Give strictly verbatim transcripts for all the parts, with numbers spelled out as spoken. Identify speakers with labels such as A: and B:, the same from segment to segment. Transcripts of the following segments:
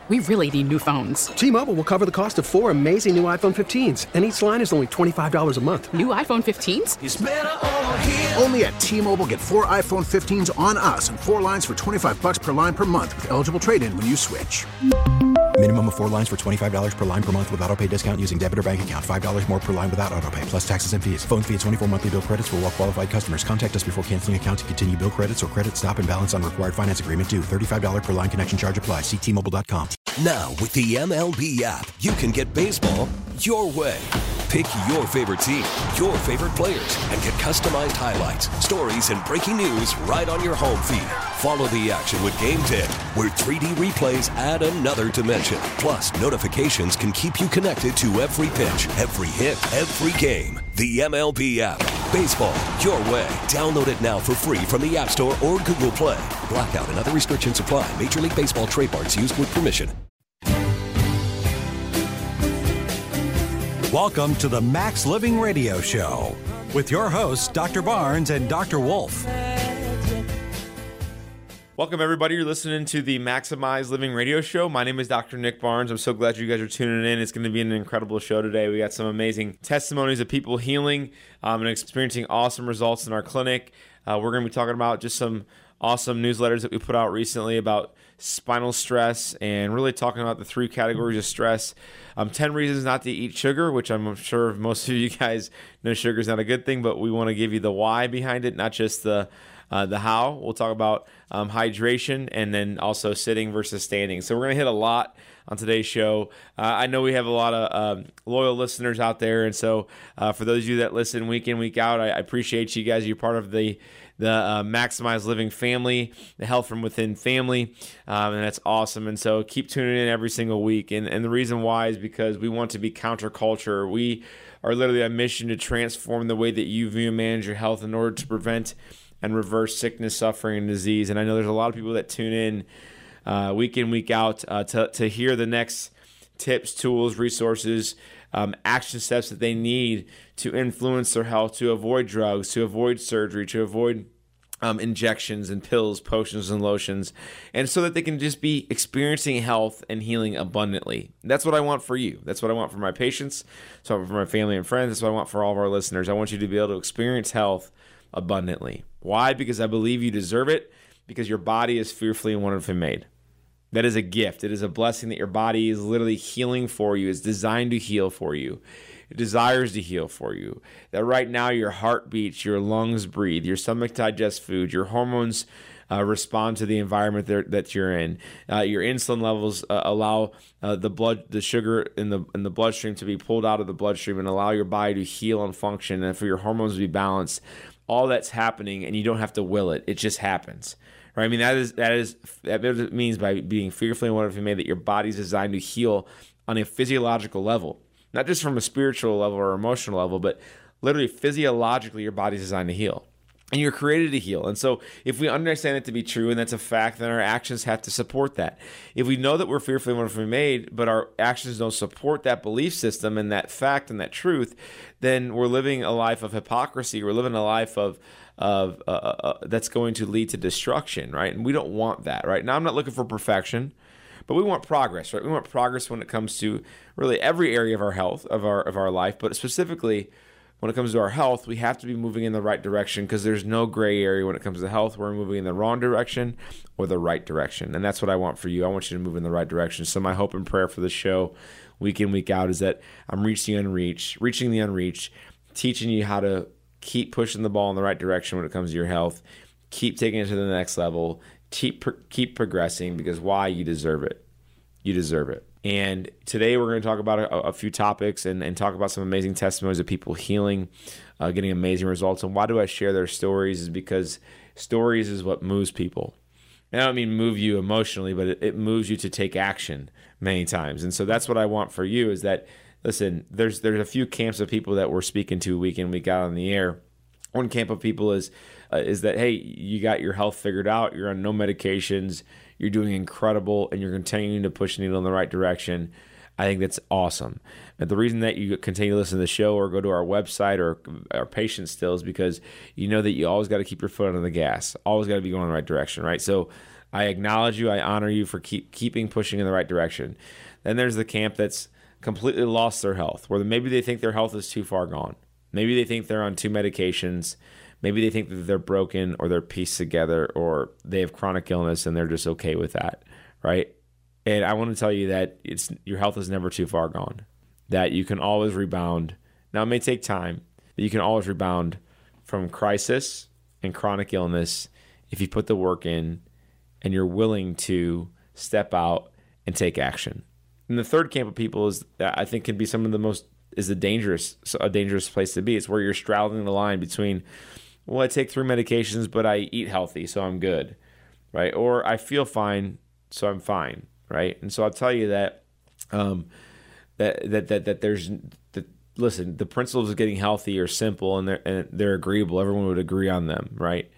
A: We really need new phones.
B: T-Mobile will cover the cost of four amazing new iPhone fifteens, and each line is only twenty-five dollars a month.
A: New iPhone fifteens?
C: It's better over here.
D: Only at T-Mobile, get four iPhone fifteens on us and four lines for twenty-five dollars per line per month with eligible trade-in when you switch.
E: Minimum of four lines for twenty-five dollars per line per month with autopay discount using debit or bank account. five dollars more per line without autopay, plus taxes and fees. Phone fee at twenty-four monthly bill credits for well-qualified customers. Contact us before canceling account to continue bill credits or credit stop and balance on required finance agreement due. thirty-five dollars per line connection charge applies. See T Mobile dot com.
F: Now, with the M L B app, you can get baseball your way. Pick your favorite team, your favorite players, and get customized highlights, stories, and breaking news right on your home feed. Follow the action with Game Day, where three D replays add another dimension. Plus, notifications can keep you connected to every pitch, every hit, every game. The M L B app. Baseball your way. Download it now for free from the App Store or Google Play. Blackout and other restrictions apply. Major League Baseball trademarks used with permission.
G: Welcome to the Max Living Radio Show with your hosts, Doctor Barnes and Doctor Wolf.
H: Welcome, everybody. You're listening to the Maximize Living Radio Show. My name is Doctor Nick Barnes. I'm so glad you guys are tuning in. It's going to be an incredible show today. We got some amazing testimonies of people healing um, and experiencing awesome results in our clinic. Uh, we're going to be talking about just some awesome newsletters that we put out recently about spinal stress and really talking about the three categories of stress. Um, ten reasons not to eat sugar, which I'm sure most of you guys know sugar is not a good thing, but we want to give you the why behind it, not just the uh, the how. We'll talk about um, hydration and then also sitting versus standing. So we're going to hit a lot on today's show. Uh, I know we have a lot of um, loyal listeners out there, and so uh, for those of you that listen week in, week out, I, I appreciate you guys. You're part of the the uh, Maximize Living family, the Health from Within family, um, and that's awesome. And so keep tuning in every single week. And, and the reason why is because we want to be counterculture. We are literally on a mission to transform the way that you view and manage your health in order to prevent and reverse sickness, suffering, and disease. And I know there's a lot of people that tune in uh, week in, week out uh, to, to hear the next tips, tools, resources, um, action steps that they need to influence their health, to avoid drugs, to avoid surgery, to avoid um, injections and pills, potions, and lotions, and so that they can just be experiencing health and healing abundantly. That's what I want for you. That's what I want for my patients. That's what I want for my family and friends. That's what I want for all of our listeners. I want you to be able to experience health abundantly. Why? Because I believe you deserve it, because your body is fearfully and wonderfully made. That is a gift. It is a blessing that your body is literally healing for you. It's designed to heal for you. It desires to heal for you. That right now your heart beats, your lungs breathe, your stomach digests food, your hormones uh, respond to the environment that, that you're in. Uh, your insulin levels uh, allow uh, the blood, the sugar in the in the bloodstream to be pulled out of the bloodstream and allow your body to heal and function, and for your hormones to be balanced. All that's happening, and you don't have to will it. It just happens. Right? I mean, that is that is that it means by being fearfully and wonderfully made that your body's designed to heal on a physiological level, not just from a spiritual level or emotional level, but literally physiologically, your body's designed to heal, and you're created to heal. And so, if we understand it to be true and that's a fact, then our actions have to support that. If we know that we're fearfully and wonderfully made, but our actions don't support that belief system and that fact and that truth, then we're living a life of hypocrisy. We're living a life of of uh, uh, that's going to lead to destruction, right? And we don't want that, right? Now, I'm not looking for perfection, but we want progress, right? We want progress when it comes to really every area of our health, of our of our life, but specifically when it comes to our health, we have to be moving in the right direction, because there's no gray area when it comes to health. We're moving in the wrong direction or the right direction, and that's what I want for you. I want you to move in the right direction. So my hope and prayer for this show, week in, week out, is that I'm reaching the unreached, reaching the unreached, teaching you how to keep pushing the ball in the right direction when it comes to your health. Keep taking it to the next level. Keep keep progressing, because why? You deserve it. You deserve it. And today we're going to talk about a, a few topics and, and talk about some amazing testimonies of people healing, uh, getting amazing results. And why do I share their stories? Is because stories is what moves people. And I don't mean move you emotionally, but it, it moves you to take action many times. And so that's what I want for you, is that, listen, there's there's a few camps of people that we're speaking to week in, week out on the air. One camp of people is uh, is that, hey, you got your health figured out, you're on no medications, you're doing incredible, and you're continuing to push the needle in the right direction. I think that's awesome. And the reason that you continue to listen to the show or go to our website or our patient still is because you know that you always got to keep your foot on the gas, always got to be going in the right direction, right? So I acknowledge you. I honor you for keep keeping pushing in the right direction. Then there's the camp that's completely lost their health, where maybe they think their health is too far gone. Maybe they think they're on two medications. Maybe they think that they're broken or they're pieced together, or they have chronic illness and they're just okay with that, right? And I want to tell you that it's your health is never too far gone, that you can always rebound. Now, it may take time, but you can always rebound from crisis and chronic illness if you put the work in and you're willing to step out and take action. And the third camp of people is, I think, can be some of the most, is a dangerous, a dangerous place to be. It's where you're straddling the line between, well, I take three medications, but I eat healthy, so I'm good, right? Or I feel fine, so I'm fine, right? And so I'll tell you that, um, that that that that there's, that, listen, the principles of getting healthy are simple and they're and they're agreeable. Everyone would agree on them, right?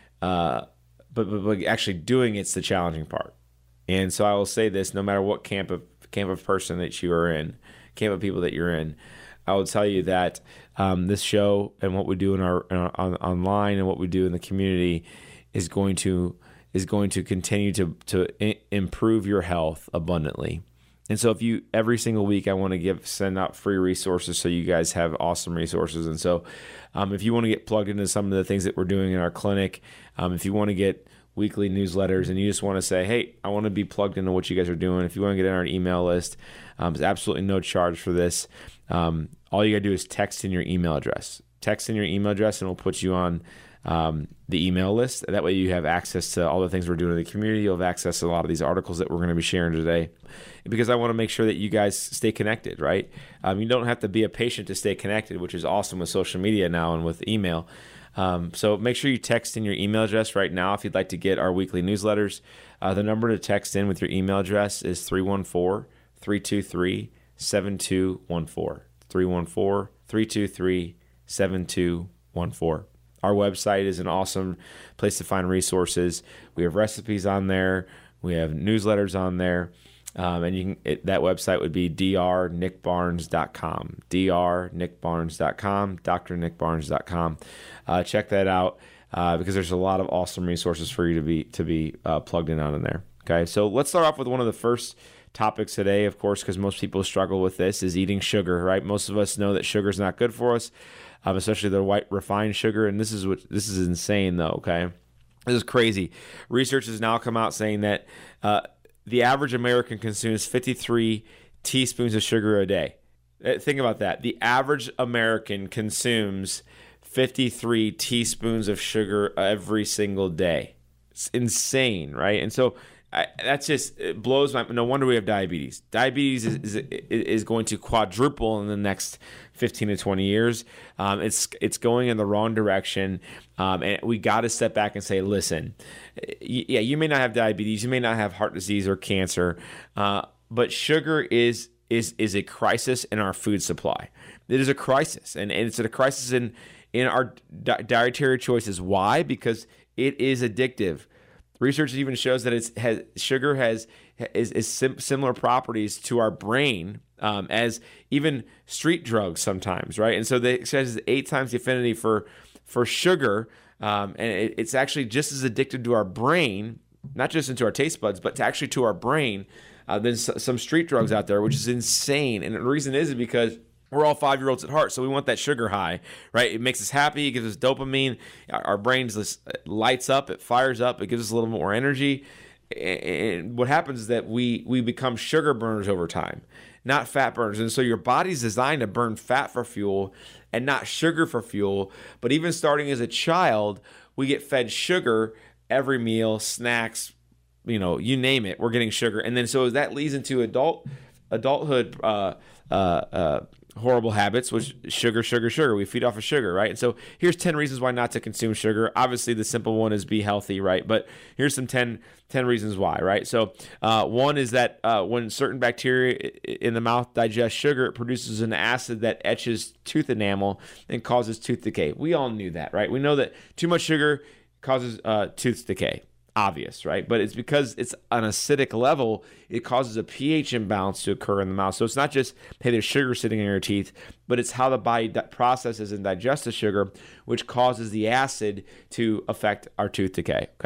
H: Uh, but, but but actually doing it's the challenging part. And so I will say this: no matter what camp of camp of person that you are in, camp of people that you're in, I will tell you that um, this show and what we do in our, in our on, online and what we do in the community is going to is going to continue to to I- improve your health abundantly. And so if you every single week I want to give send out free resources so you guys have awesome resources. And so um, if you want to get plugged into some of the things that we're doing in our clinic, um, if you want to get weekly newsletters and you just want to say, hey, I want to be plugged into what you guys are doing, if you want to get in our email list, um, there's absolutely no charge for this. Um, all you got to do is text in your email address. Text in your email address and we'll put you on um, the email list. That way you have access to all the things we're doing in the community. You'll have access to a lot of these articles that we're going to be sharing today, because I want to make sure that you guys stay connected, right? Um, you don't have to be a patient to stay connected, which is awesome with social media now and with email. Um, so make sure you text in your email address right now if you'd like to get our weekly newsletters. Uh, the number to text in with your email address is three one four, three two three, seven two one four. three one four, three two three, seven two one four. Our website is an awesome place to find resources. We have recipes on there. We have newsletters on there. Um, and you can it, that website would be d r nick barnes dot com. d r nick barnes dot com, d r nick barnes dot com. Uh, check that out uh, because there's a lot of awesome resources for you to be to be uh, plugged in on in there. Okay, so let's start off with one of the first topics today, of course, because most people struggle with this, is eating sugar, right? Most of us know that sugar is not good for us, um, especially the white refined sugar. And this is what this is insane, though. Okay, this is crazy. Research has now come out saying that uh, the average American consumes fifty-three teaspoons of sugar a day. Think about that. The average American consumes fifty-three teaspoons of sugar every single day. It's insane, right? And so I, that's just, it blows my, no wonder we have diabetes. Diabetes is, is is going to quadruple in the next fifteen to twenty years. Um, it's it's going in the wrong direction. Um, and we got to step back and say, listen, yeah, you may not have diabetes, you may not have heart disease or cancer, uh, but sugar is is is a crisis in our food supply. It is a crisis, and, and it's a crisis in in our di- dietary choices. Why? Because it is addictive. Research even shows that it's has sugar has is, is sim- similar properties to our brain um, as even street drugs sometimes, right? And so they it says eight times the affinity for for sugar, um, and it, it's actually just as addictive to our brain, not just into our taste buds, but to actually to our brain uh, than s- some street drugs out there, which is insane. And the reason is because we're all five-year-olds at heart, so we want that sugar high, right? It makes us happy. It gives us dopamine. Our brains just lights up. It fires up. It gives us a little more energy. And what happens is that we we become sugar burners over time, not fat burners. And so your body's designed to burn fat for fuel and not sugar for fuel. But even starting as a child, we get fed sugar every meal, snacks, you know, you name it. We're getting sugar. And then so that leads into adult adulthood uh, uh, uh horrible habits, which sugar, sugar, sugar. We feed off of sugar, right? And so here's ten reasons why not to consume sugar. Obviously, the simple one is be healthy, right? But here's some ten, ten reasons why, right? So uh, one is that uh, when certain bacteria in the mouth digest sugar, it produces an acid that etches tooth enamel and causes tooth decay. We all knew that, right? We know that too much sugar causes uh, tooth decay. Obvious, right? But it's because it's an acidic level, it causes a pH imbalance to occur in the mouth. So it's not just, hey, there's sugar sitting in your teeth, but it's how the body di- processes and digests the sugar, which causes the acid to affect our tooth decay, okay?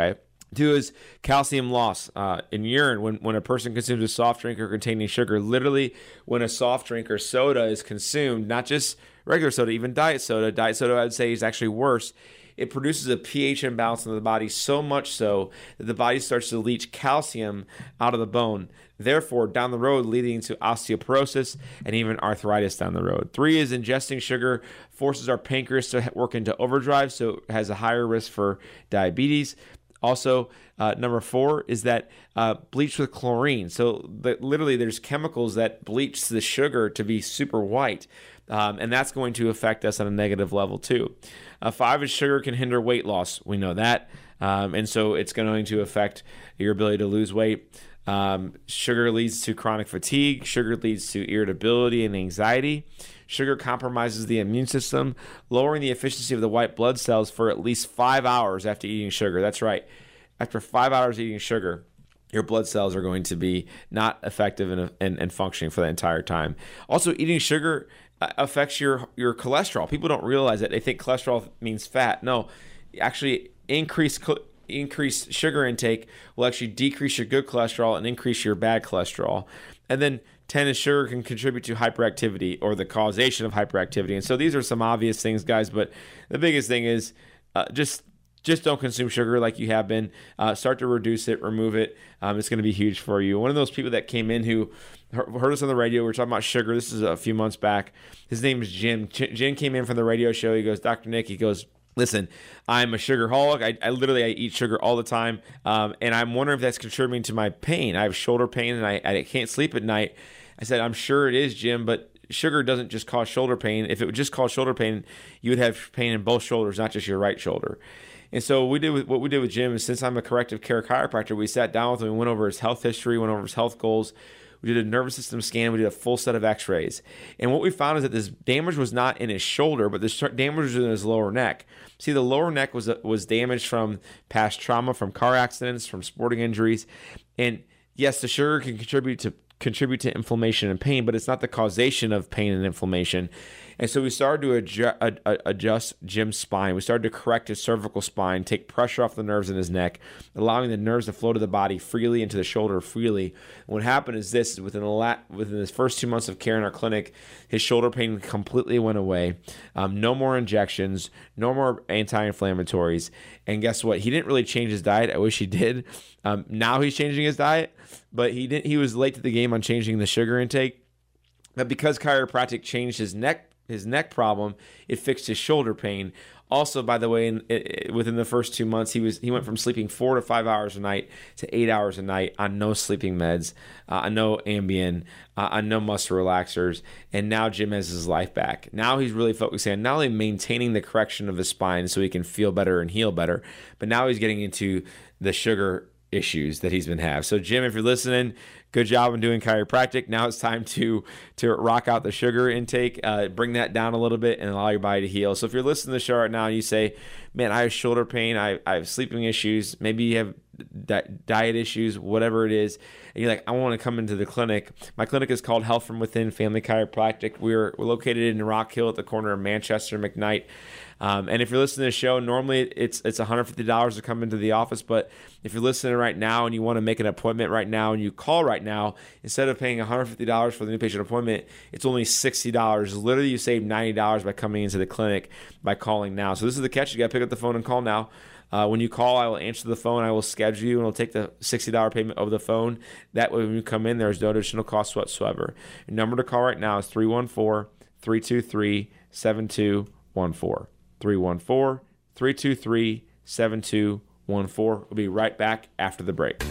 H: Two is calcium loss uh, in urine. When, when a person consumes a soft drink or containing sugar, literally when a soft drink or soda is consumed, not just regular soda, even diet soda, diet soda I would say is actually worse, it produces a pH imbalance in the body, so much so that the body starts to leach calcium out of the bone, therefore down the road leading to osteoporosis and even arthritis down the road. Three is ingesting sugar forces our pancreas to work into overdrive, so it has a higher risk for diabetes. Also, uh, number four is that uh, bleach with chlorine. So that literally there's chemicals that bleach the sugar to be super white, um, and that's going to affect us on a negative level too. Uh, five is sugar can hinder weight loss. We know that, um, and so it's going to affect your ability to lose weight. Um, sugar leads to chronic fatigue. Sugar leads to irritability and anxiety. Sugar compromises the immune system, lowering the efficiency of the white blood cells for at least five hours after eating sugar. That's right. After five hours eating sugar, your blood cells are going to be not effective and, and, and functioning for the entire time. Also, eating sugar affects your, your cholesterol. People don't realize that. They think cholesterol means fat. No, actually, increased increased sugar intake will actually decrease your good cholesterol and increase your bad cholesterol. And then ten is sugar can contribute to hyperactivity or the causation of hyperactivity. And so these are some obvious things, guys, but the biggest thing is uh, just just don't consume sugar like you have been. Uh, start to reduce it, remove it. Um, it's going to be huge for you. One of those people that came in who heard us on the radio, we were talking about sugar. This is a few months back. His name is Jim. Jim came in from the radio show. He goes, Doctor Nick, he goes, listen, I'm a sugarholic. I, I literally I eat sugar all the time, um, and I'm wondering if that's contributing to my pain. I have shoulder pain, and I, I can't sleep at night. I said, I'm sure it is, Jim, but sugar doesn't just cause shoulder pain. If it would just cause shoulder pain, you would have pain in both shoulders, not just your right shoulder. And so we did with, what we did with Jim is, since I'm a corrective care chiropractor, we sat down with him, we went over his health history, went over his health goals. We did a nervous system scan. We did a full set of x-rays. And what we found is that this damage was not in his shoulder, but this damage was in his lower neck. See, the lower neck was was damaged from past trauma, from car accidents, from sporting injuries. And yes, the sugar can contribute to contribute to inflammation and pain, but it's not the causation of pain and inflammation. And so we started to adjust, adjust Jim's spine. We started to correct his cervical spine, take pressure off the nerves in his neck, allowing the nerves to flow to the body freely, into the shoulder freely. And what happened is this, is within, the la- within his first two months of care in our clinic, his shoulder pain completely went away. Um, no more injections, no more anti-inflammatories. And guess what? He didn't really change his diet. I wish he did. Um, now he's changing his diet, but he didn't. He was late to the game on changing the sugar intake. But because chiropractic changed his neck his neck problem, it fixed his shoulder pain. Also, by the way, in, it, within the first two months, he was he went from sleeping four to five hours a night to eight hours a night on no sleeping meds, uh, on no Ambien, uh, on no muscle relaxers, and now Jim has his life back. Now he's really focusing on not only maintaining the correction of his spine so he can feel better and heal better, but now he's getting into the sugar issues that he's been having. So Jim, if you're listening, good job on doing chiropractic. Now it's time to to rock out the sugar intake, uh, bring that down a little bit, and allow your body to heal. So if you're listening to the show right now and you say, man, I have shoulder pain, I, I have sleeping issues, maybe you have di- diet issues, whatever it is, and you're like, I want to come into the clinic. My clinic is called Health From Within Family Chiropractic. We're, we're located in Rock Hill at the corner of Manchester and McKnight. Um, and if you're listening to the show, normally it's it's one hundred fifty dollars to come into the office. But if you're listening right now and you want to make an appointment right now and you call right now, instead of paying one hundred fifty dollars for the new patient appointment, it's only sixty dollars. Literally, you save ninety dollars by coming into the clinic by calling now. So this is the catch. You got to pick up the phone and call now. Uh, when you call, I will answer the phone. I will schedule you, and I'll take the sixty dollars payment over the phone. That way, when you come in, there's no additional cost whatsoever. Your number to call right now is three one four, three two three, seven two one four. three one four, three two three, seven two one four. We'll be right back after the break.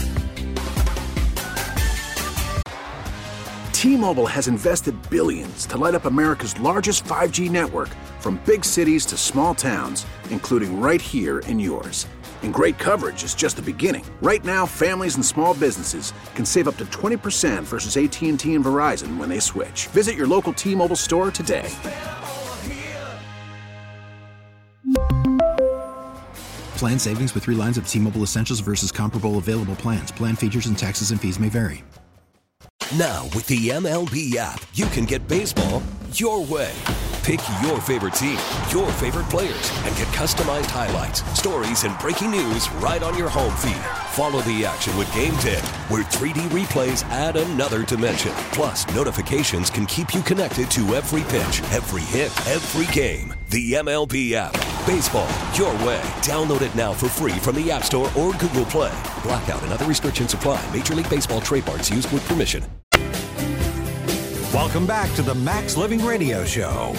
D: T-Mobile has invested billions to light up America's largest five G network, from big cities to small towns, including right here in yours. And great coverage is just the beginning. Right now, families and small businesses can save up to twenty percent versus A T and T and Verizon when they switch. Visit your local T-Mobile store today.
E: Plan savings with three lines of T-Mobile Essentials versus comparable available plans. Plan features and taxes and fees may vary.
F: Now, with the M L B app, you can get baseball your way. Pick your favorite team, your favorite players, and get customized highlights, stories, and breaking news right on your home feed. Follow the action with Game ten, where three D replays add another dimension. Plus, notifications can keep you connected to every pitch, every hit, every game. The M L B app. Baseball, your way. Download it now for free from the App Store or Google Play. Blackout and other restrictions apply. Major League Baseball trademarks used with permission.
G: Welcome back to the Max Living Radio Show.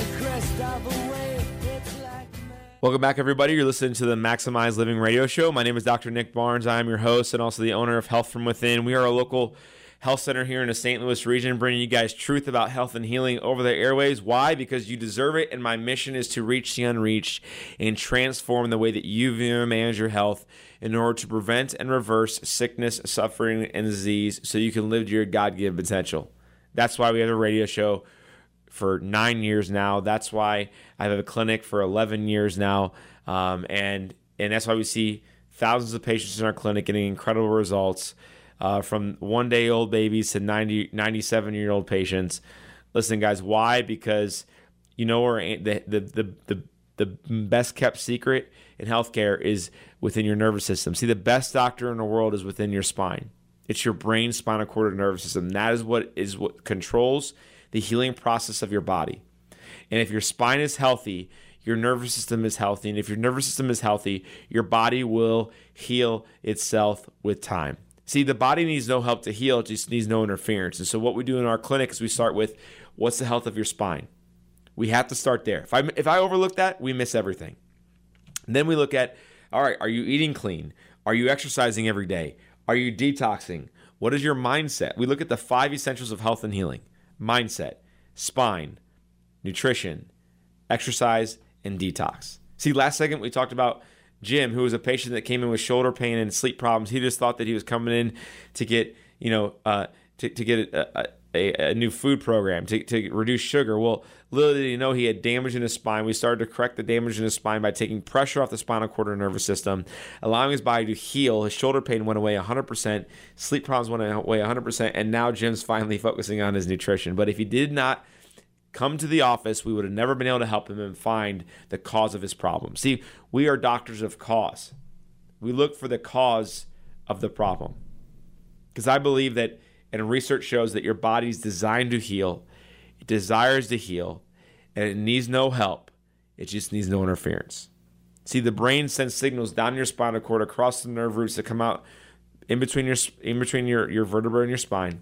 H: Welcome back, everybody. You're listening to the Maximize Living Radio Show. My name is Doctor Nick Barnes. I am your host and also the owner of Health From Within. We are a local health center here in the Saint Louis region, bringing you guys truth about health and healing over the airways. Why? Because you deserve it, and my mission is to reach the unreached and transform the way that you view and manage your health in order to prevent and reverse sickness, suffering, and disease so you can live to your God-given potential. That's why we have a radio show for nine years now. That's why I have a clinic for eleven years now. Um, and, and that's why we see thousands of patients in our clinic getting incredible results uh, from one-day-old babies to ninety, ninety-seven-year-old patients. Listen, guys, why? Because you know where the, the, the, the, the best-kept secret in healthcare is within your nervous system. See, the best doctor in the world is within your spine. It's your brain, spinal cord, and nervous system. That is what is what controls the healing process of your body. And if your spine is healthy, your nervous system is healthy. And if your nervous system is healthy, your body will heal itself with time. See, the body needs no help to heal. It just needs no interference. And so what we do in our clinic is we start with, what's the health of your spine? We have to start there. If I, if I overlook that, we miss everything. And then we look at, all right, are you eating clean? Are you exercising every day? Are you detoxing? What is your mindset? We look at the five essentials of health and healing. Mindset, spine, nutrition, exercise, and detox. See, last segment we talked about Jim, who was a patient that came in with shoulder pain and sleep problems. He just thought that he was coming in to get, you know, uh, to, to get a, a, a new food program, to, to reduce sugar. Well, little did he know he had damage in his spine. We started to correct the damage in his spine by taking pressure off the spinal cord and nervous system, allowing his body to heal. His shoulder pain went away one hundred percent. Sleep problems went away one hundred percent. And now Jim's finally focusing on his nutrition. But if he did not come to the office, we would have never been able to help him and find the cause of his problem. See, we are doctors of cause. We look for the cause of the problem. Because I believe that, and research shows that your body's designed to heal. It desires to heal, and it needs no help. It just needs no interference. See, the brain sends signals down your spinal cord across the nerve roots that come out in between your in between your, your vertebrae and your spine.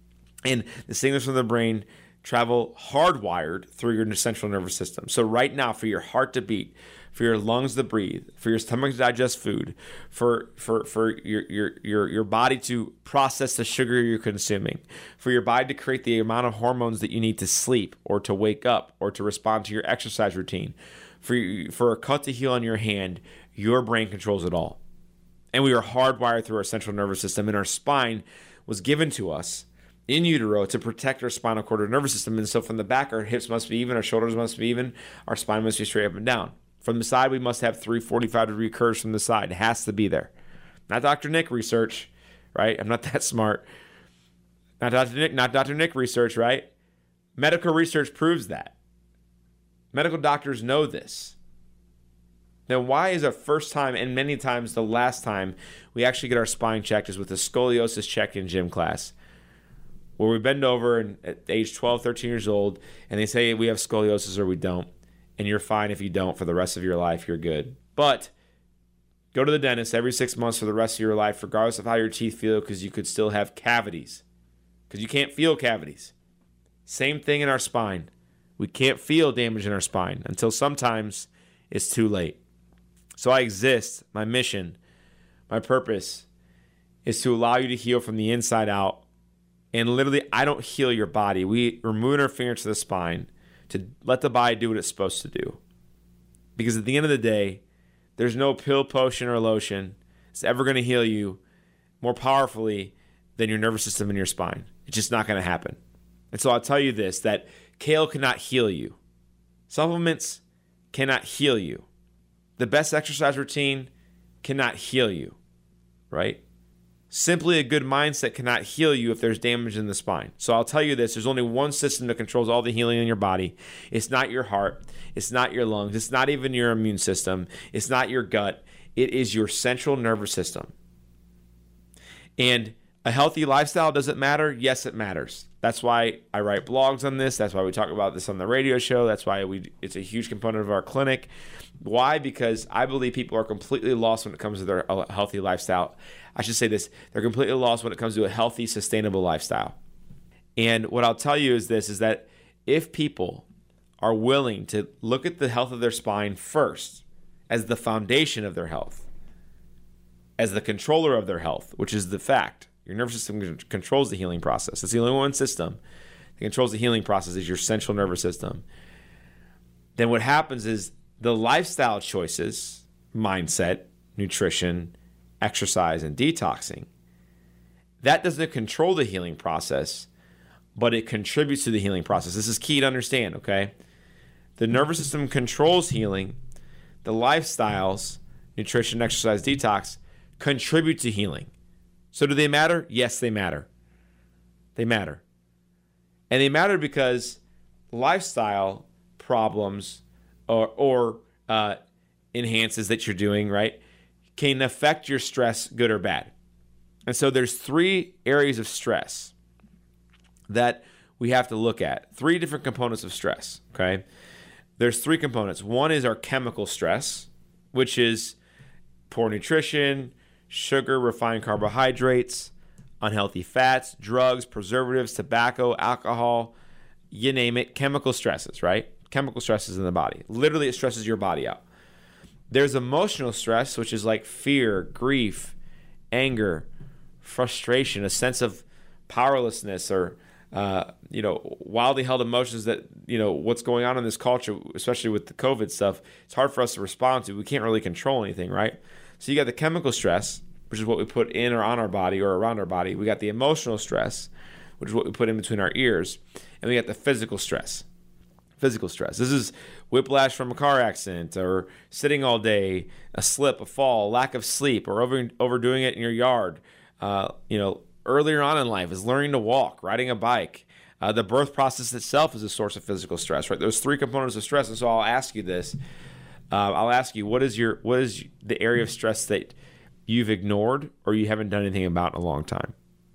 H: And the signals from the brain travel hardwired through your central nervous system. So right now, for your heart to beat, for your lungs to breathe, for your stomach to digest food, for for for your your your your body to process the sugar you're consuming, for your body to create the amount of hormones that you need to sleep or to wake up or to respond to your exercise routine, for for a cut to heal on your hand, your brain controls it all. And we are hardwired through our central nervous system, and our spine was given to us in utero to protect our spinal cord or nervous system. And so from the back, our hips must be even, our shoulders must be even, our spine must be straight up and down. From the side, we must have three forty-five degree curves from the side. It has to be there. Not Doctor Nick research, right? I'm not that smart. Not Doctor Nick, not Doctor Nick research, right? Medical research proves that. Medical doctors know this. Now, why is our first time, and many times the last time, we actually get our spine checked is with a scoliosis check in gym class, where we bend over and at age twelve, thirteen years old, and they say we have scoliosis or we don't. And you're fine if you don't for the rest of your life. You're good. But go to the dentist every six months for the rest of your life, regardless of how your teeth feel, because you could still have cavities. Because you can't feel cavities. Same thing in our spine. We can't feel damage in our spine until sometimes it's too late. So I exist. My mission, my purpose is to allow you to heal from the inside out. And literally, I don't heal your body. We remove interference to the spine to let the body do what it's supposed to do. Because at the end of the day, there's no pill, potion, or lotion that's ever going to heal you more powerfully than your nervous system and your spine. It's just not going to happen. And so I'll tell you this, that kale cannot heal you. Supplements cannot heal you. The best exercise routine cannot heal you, right? Simply a good mindset cannot heal you if there's damage in the spine. So I'll tell you this, there's only one system that controls all the healing in your body. It's not your heart. It's not your lungs. It's not even your immune system. It's not your gut. It is your central nervous system. And a healthy lifestyle, does it matter? Yes, it matters. That's why I write blogs on this. That's why we talk about this on the radio show. That's why we it's a huge component of our clinic. Why? Because I believe people are completely lost when it comes to their healthy lifestyle. I should say this. They're completely lost when it comes to a healthy, sustainable lifestyle. And what I'll tell you is this, is that if people are willing to look at the health of their spine first as the foundation of their health, as the controller of their health, which is the fact, your nervous system controls the healing process. It's the only one system that controls the healing process is your central nervous system. Then what happens is the lifestyle choices, mindset, nutrition, exercise, and detoxing, that doesn't control the healing process, but it contributes to the healing process. This is key to understand, okay? The nervous system controls healing. The lifestyles, nutrition, exercise, detox, contribute to healing. So do they matter? Yes, they matter. They matter. And they matter because lifestyle problems or, or uh, enhances that you're doing, right, can affect your stress, good or bad. And so there's three areas of stress that we have to look at. Three different components of stress, okay? There's three components. One is our chemical stress, which is poor nutrition, sugar, refined carbohydrates, unhealthy fats, drugs, preservatives, tobacco, alcohol, you name it, chemical stresses, right? Chemical stresses in the body. Literally, it stresses your body out. There's emotional stress, which is like fear, grief, anger, frustration, a sense of powerlessness, or uh, you know, wildly held emotions that, you know, what's going on in this culture, especially with the COVID stuff, it's hard for us to respond to. We can't really control anything, right? So you got the chemical stress, which is what we put in or on our body or around our body. We got the emotional stress, which is what we put in between our ears. And we got the physical stress. Physical stress. This is whiplash from a car accident, or sitting all day, a slip, a fall, lack of sleep, or over, overdoing it in your yard. Uh, you know, earlier on in life is learning to walk, riding a bike. Uh, the birth process itself is a source of physical stress, right? Those three components of stress. And so I'll ask you this. Uh, I'll ask you, what is your what is the area of stress that you've ignored or you haven't done anything about in a long time?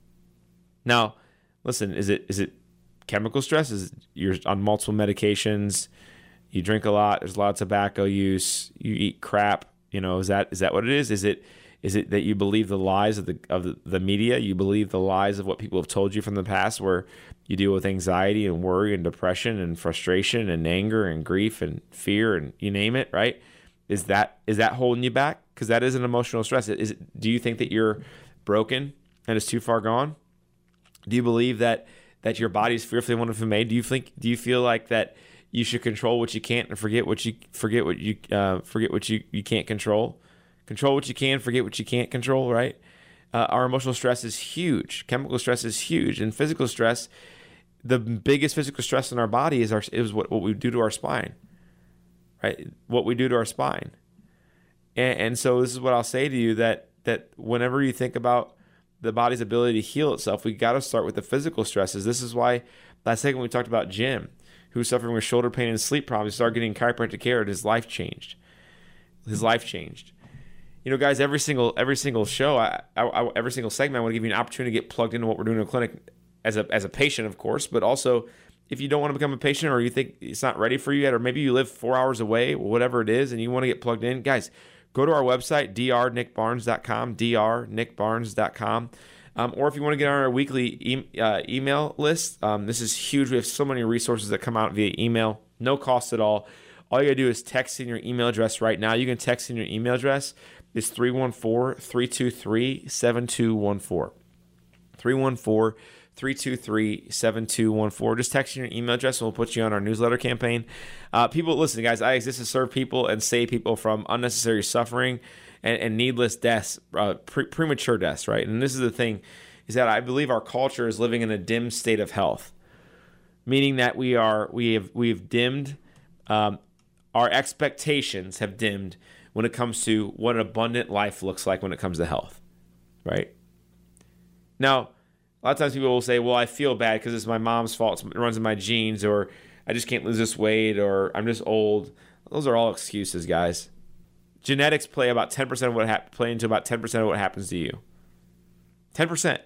H: Now, listen, is it is it chemical stress? Is it you're on multiple medications, you drink a lot, there's a lot of tobacco use, you eat crap, you know, is that is that what it is? Is it is it that you believe the lies of the of the, the media? You believe the lies of what people have told you from the past, where you deal with anxiety and worry and depression and frustration and anger and grief and fear and you name it, right? Is that is that holding you back? Because that is an emotional stress. Is it, do you think that you're broken and it's too far gone? Do you believe that that your body is fearfully and wonderfully made? Do you think? Do you feel like that you should control what you can't and forget what you forget what you uh, forget what you, you can't control? Control what you can, forget what you can't control, right? Uh, our emotional stress is huge. Chemical stress is huge, and physical stress. The biggest physical stress in our body is our is what, what we do to our spine, right? What we do to our spine. And, and so this is what I'll say to you, that that whenever you think about the body's ability to heal itself, we got to start with the physical stresses. This is why last second we talked about Jim, who was suffering with shoulder pain and sleep problems. He started getting chiropractic care, and his life changed. His life changed. You know, guys, every single every single show, I, I, every single segment, I want to give you an opportunity to get plugged into what we're doing in the clinic as a as a patient, of course, but also if you don't want to become a patient, or you think it's not ready for you yet, or maybe you live four hours away, whatever it is, and you want to get plugged in, guys, go to our website, d r nick barnes dot com, d r nick barnes dot com. Um, or if you want to get on our weekly e- uh, email list, um, this is huge. We have so many resources that come out via email, no cost at all. All you got to do is text in your email address right now. You can text in your email address. It's three one four, three two three, seven two one four. three one four, three two three, seven two one four. Just text in your email address and we'll put you on our newsletter campaign. Uh, people, listen, guys, I exist to serve people and save people from unnecessary suffering and, and needless deaths, uh, pre- premature deaths, right? And this is the thing, is that I believe our culture is living in a dim state of health, meaning that we are we have we've dimmed, um, our expectations have dimmed when it comes to what an abundant life looks like when it comes to health, right? Now, a lot of times people will say, well, I feel bad because it's my mom's fault. It runs in my genes, or I just can't lose this weight, or I'm just old. Those are all excuses, guys. Genetics play about ten percent of what hap- play into about ten percent of what happens to you. ten percent.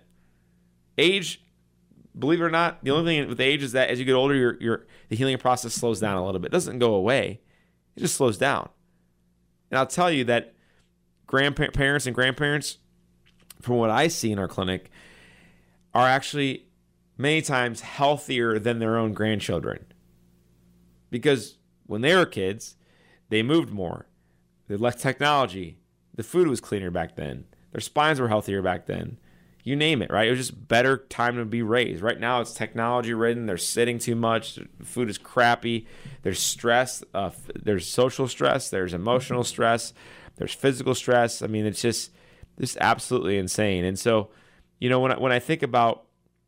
H: Age, believe it or not, the only thing with age is that as you get older, your your the healing process slows down a little bit. It doesn't go away. It just slows down. And I'll tell you that grandparents and grandparents, from what I see in our clinic, are actually many times healthier than their own grandchildren. Because when they were kids, they moved more. They had less technology. The food was cleaner back then. Their spines were healthier back then. You name it, right? It was just better time to be raised. Right now, it's technology-ridden. They're sitting too much. The food is crappy. There's stress. Uh, there's social stress. There's emotional stress. There's physical stress. I mean, it's just, just absolutely insane. And so, you know, when I, when I think about,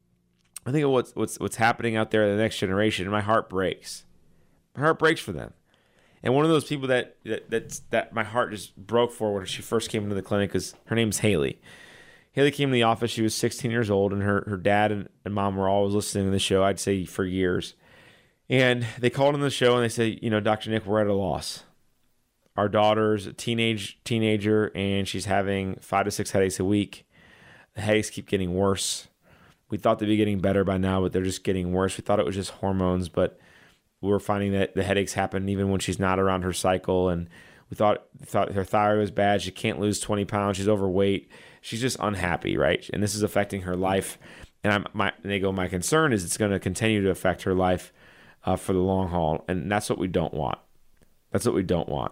H: I think of what's what's what's happening out there in the next generation, my heart breaks. My heart breaks for them. And one of those people that that that's, that my heart just broke for when she first came into the clinic is, her name's Haley. Haley came to the office. She was sixteen years old, and her, her dad and, and mom were always listening to the show, I'd say for years. And they called in the show, and they said, you know, Doctor Nick, we're at a loss. Our daughter's a teenage teenager, and she's having five to six headaches a week. The headaches keep getting worse. We thought they'd be getting better by now, but they're just getting worse. We thought it was just hormones, but we were finding that the headaches happen even when she's not around her cycle. And we thought thought her thyroid was bad. She can't lose twenty pounds. She's overweight. She's just unhappy, right? And this is affecting her life. And I'm, my, and they go, my concern is it's going to continue to affect her life uh, for the long haul. And that's what we don't want. That's what we don't want.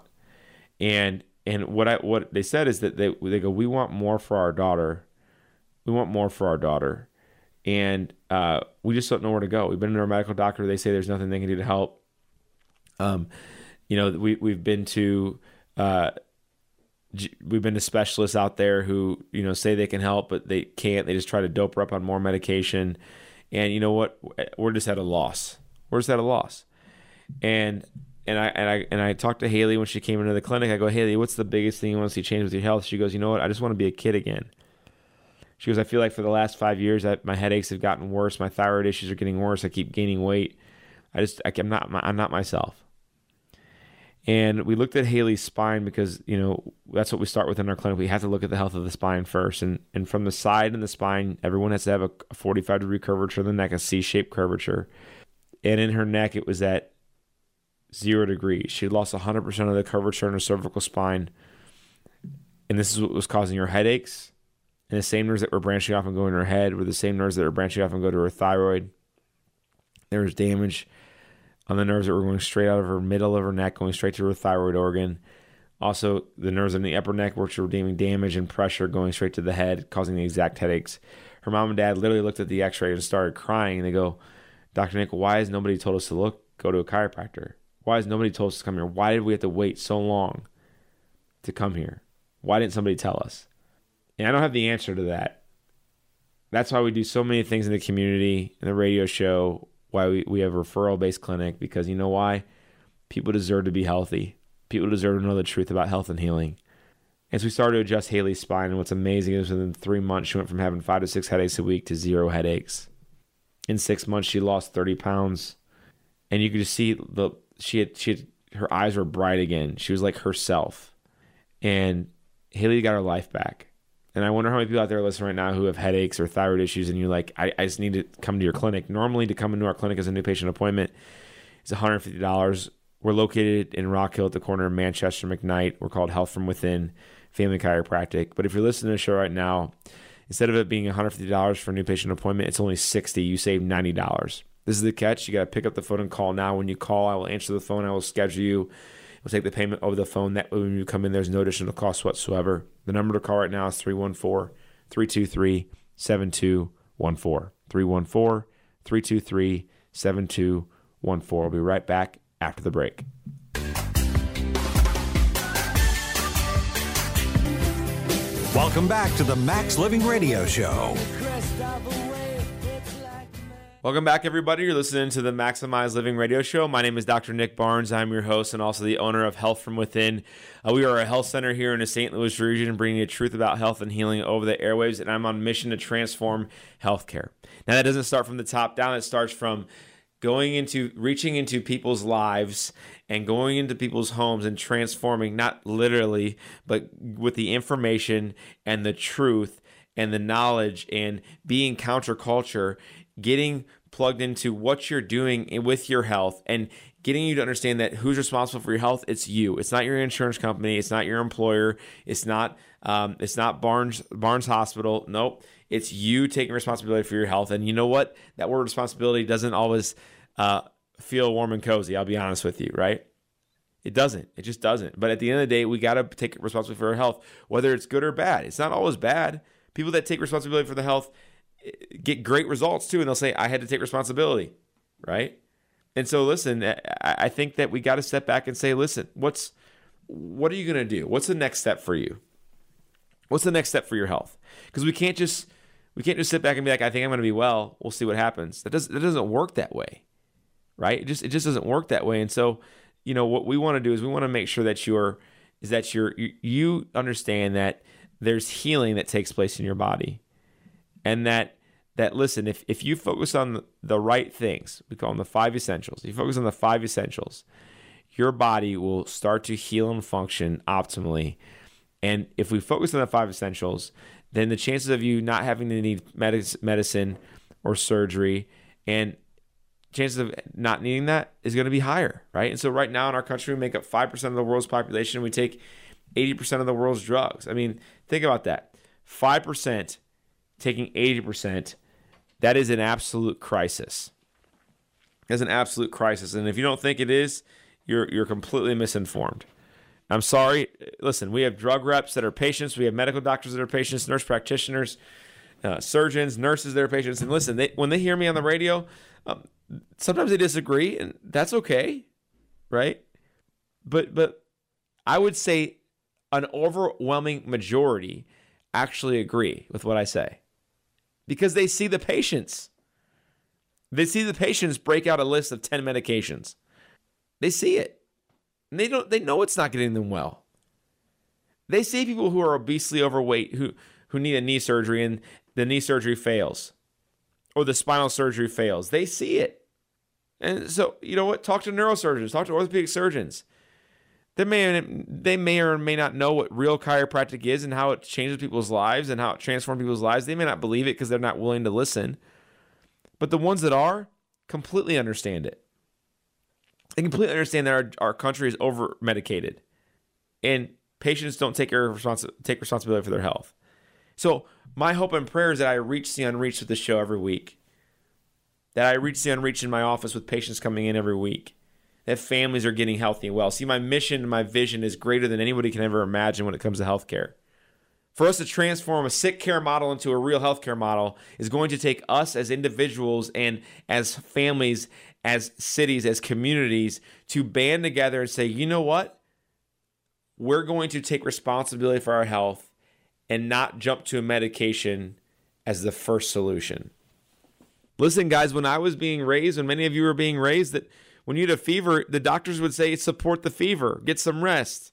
H: And and what I what they said is that they they go, we want more for our daughter. We want more for our daughter. And uh, we just don't know where to go. We've been to our medical doctor. They say there's nothing they can do to help. Um, you know, we we've been to uh, we've been to specialists out there who, you know, say they can help, but they can't. They just try to dope her up on more medication. And you know what? We're just at a loss. We're just at a loss. And and I and I and I talked to Haley when she came into the clinic. I go, Haley, what's the biggest thing you want to see change with your health? She goes, you know what? I just want to be a kid again. She goes, I feel like for the last five years, I, my headaches have gotten worse. My thyroid issues are getting worse. I keep gaining weight. I just, I, I'm not, I'm not myself. And we looked at Haley's spine because, you know, that's what we start with in our clinic. We have to look at the health of the spine first. And and from the side and the spine, everyone has to have a, a forty-five degree curvature in the neck, a C-shaped curvature. And in her neck, it was at zero degrees. She had lost one hundred percent of the curvature in her cervical spine. And this is what was causing her headaches. And the same nerves that were branching off and going to her head were the same nerves that were branching off and go to her thyroid. There was damage on the nerves that were going straight out of her middle of her neck, going straight to her thyroid organ. Also, the nerves in the upper neck, which were doing damage and pressure going straight to the head, causing the exact headaches. Her mom and dad literally looked at the x-ray and started crying. And they go, Doctor Nick, why has nobody told us to look, go to a chiropractor? Why has nobody told us to come here? Why did we have to wait so long to come here? Why didn't somebody tell us? And I don't have the answer to that. That's why we do so many things in the community, in the radio show, why we, we have a referral-based clinic, because you know why? People deserve to be healthy. People deserve to know the truth about health and healing. And so we started to adjust Haley's spine, and what's amazing is within three months, she went from having five to six headaches a week to zero headaches. In six months, she lost thirty pounds. And you could just see the she had, she had, her eyes were bright again. She was like herself. And Haley got her life back. And I wonder how many people out there listening right now who have headaches or thyroid issues, and you're like, I, I just need to come to your clinic. Normally, to come into our clinic as a new patient appointment is one hundred fifty dollars. We're located in Rock Hill at the corner of Manchester and McKnight. We're called Health From Within Family Chiropractic. But if you're listening to the show right now, instead of it being one hundred fifty dollars for a new patient appointment, it's only sixty dollars. You save ninety dollars. This is the catch. You got to pick up the phone and call now. When you call, I will answer the phone. I will schedule you. We'll take the payment over the phone. That way, when you come in, there's no additional cost whatsoever. The number to call right now is three one four, three two three, seven two one four. three one four, three two three, seven two one four. We'll be right back after the break.
G: Welcome back to the Max Living Radio Show.
H: Welcome back, everybody. You're listening to the Maximize Living Radio Show. My name is Doctor Nick Barnes. I'm your host and also the owner of Health From Within. Uh, we are a health center here in the Saint Louis region, bringing you truth about health and healing over the airwaves, and I'm on a mission to transform healthcare. Now, that doesn't start from the top down. It starts from going into, reaching into people's lives and going into people's homes and transforming, not literally, but with the information and the truth and the knowledge and being counterculture, getting plugged into what you're doing with your health and getting you to understand that who's responsible for your health, it's you. It's not your insurance company. It's not your employer. It's not um, it's not Barnes Barnes Hospital. Nope. It's you taking responsibility for your health. And you know what? That word responsibility doesn't always uh, feel warm and cozy. I'll be honest with you, right? It doesn't. It just doesn't. But at the end of the day, we got to take responsibility for our health, whether it's good or bad. It's not always bad. People that take responsibility for the health get great results too, and they'll say, I had to take responsibility, right? And so listen, I think that we got to step back and say, listen, what's what are you going to do? What's the next step for you? What's the next step for your health? Because we can't just we can't just sit back and be like, I think I'm going to be well. We'll see what happens. That doesn't that doesn't work that way, right? It just it just doesn't work that way. And so, you know, what we want to do is we want to make sure that you're is that you're you, you understand that there's healing that takes place in your body. And that, that listen, if, if you focus on the, the right things, we call them the five essentials. If you focus on the five essentials, your body will start to heal and function optimally. And if we focus on the five essentials, then the chances of you not having to need medic- medicine or surgery and chances of not needing that is going to be higher, right? And so right now in our country, we make up five percent of the world's population. We take eighty percent of the world's drugs. I mean, think about that. five percent taking eighty percent, that is an absolute crisis. That's an absolute crisis. And if you don't think it is, you're you're completely misinformed. I'm sorry. Listen, we have drug reps that are patients. We have medical doctors that are patients, nurse practitioners, uh, surgeons, nurses that are patients. And listen, they, when they hear me on the radio, um, sometimes they disagree, and that's okay, right? But but I would say an overwhelming majority actually agree with what I say. Because they see the patients. They see the patients break out a list of ten medications. They see it. And they don't they know it's not getting them well. They see people who are obesely overweight who, who need a knee surgery and the knee surgery fails. Or the spinal surgery fails. They see it. And so, you know what? Talk to neurosurgeons, talk to orthopedic surgeons. They may, they may or may not know what real chiropractic is and how it changes people's lives and how it transforms people's lives. They may not believe it because they're not willing to listen. But the ones that are completely understand it. They completely understand that our, our country is over-medicated and patients don't take, care of responsi- take responsibility for their health. So my hope and prayer is that I reach the unreached with this show every week. That I reach the unreached in my office with patients coming in every week. That families are getting healthy and well. See, my mission and my vision is greater than anybody can ever imagine when it comes to healthcare. For us to transform a sick care model into a real healthcare model is going to take us as individuals and as families, as cities, as communities to band together and say, you know what? We're going to take responsibility for our health and not jump to a medication as the first solution. Listen, guys, when I was being raised, when many of you were being raised, that when you had a fever, the doctors would say, support the fever, get some rest.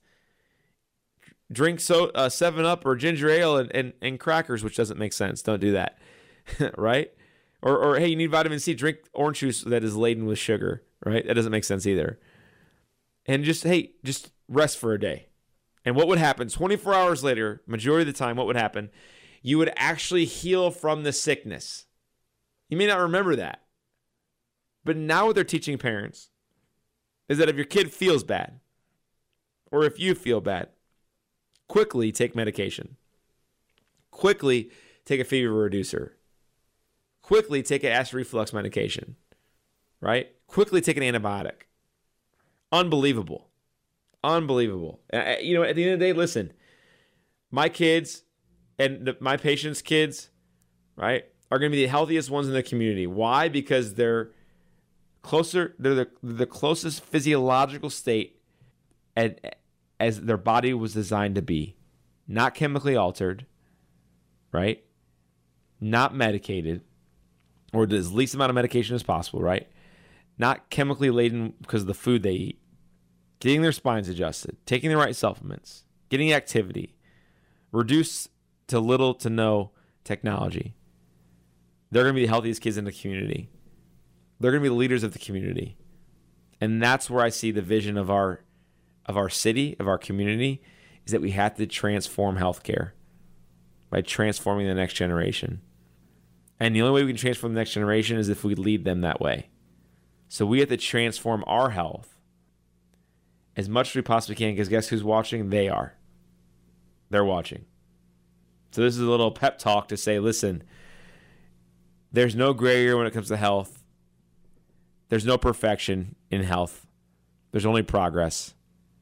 H: Drink so uh, seven up or ginger ale and, and, and crackers, which doesn't make sense. Don't do that, right? Or, or, hey, you need vitamin C, drink orange juice that is laden with sugar, right? That doesn't make sense either. And just, hey, just rest for a day. And what would happen? twenty-four hours later, majority of the time, what would happen? You would actually heal from the sickness. You may not remember that. But now what they're teaching parents is that if your kid feels bad, or if you feel bad, quickly take medication. Quickly take a fever reducer. Quickly take an acid reflux medication. Right? Quickly take an antibiotic. Unbelievable. Unbelievable. You know, at the end of the day, listen, my kids and the, my patients' kids, right, are going to be the healthiest ones in the community. Why? Because they're closer, they're the, the closest physiological state as, as their body was designed to be. Not chemically altered, right? Not medicated. or as least amount of medication as possible, right? Not chemically laden because of the food they eat. Getting their spines adjusted, taking the right supplements, getting activity, reduce to little to no technology. They're going to be the healthiest kids in the community. They're going to be the leaders of the community. And that's where I see the vision of our of our city, of our community, is that we have to transform healthcare by transforming the next generation. And the only way we can transform the next generation is if we lead them that way. So we have to transform our health as much as we possibly can, because guess who's watching? They are. They're watching. So this is a little pep talk to say, listen, there's no gray area when it comes to health. There's no perfection in health. There's only progress.